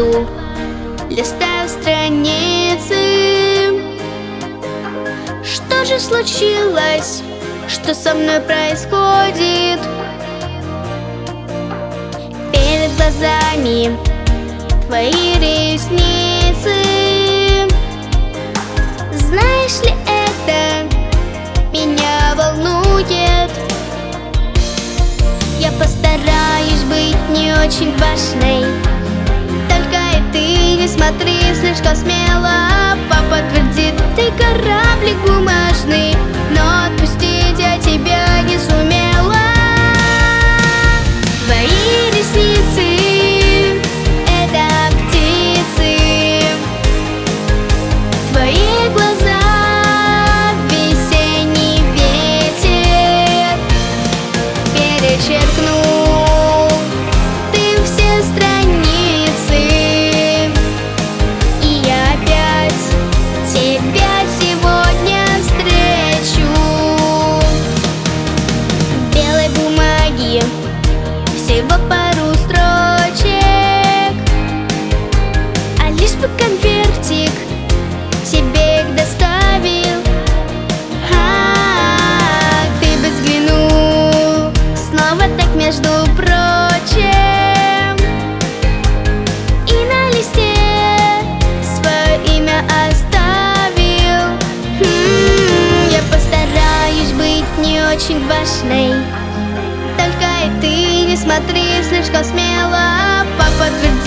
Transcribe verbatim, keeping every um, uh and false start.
листу, листаю страницы. Что же случилось? Что со мной происходит? Перед глазами твои ресницы. Знаешь ли, это меня волнует. Я постараюсь быть не очень важной, только и ты не смотри слишком смело. Папа твердит, ты кораблик бумажный, но отпустить я тебя не сумела. Твои ресницы — это птицы, твои глаза — весенний ветер. Перечеркнул ты все страницы, и я опять тебя сегодня встречу. В белой бумаге всего пару строчек, а лишь бы конвертик тебе их доставил. А, ты бы взглянул снова так между прочим, и на листе свое имя оставил. М-м, я постараюсь быть не очень важной, только и ты не смотри слишком смело. Папа твердит,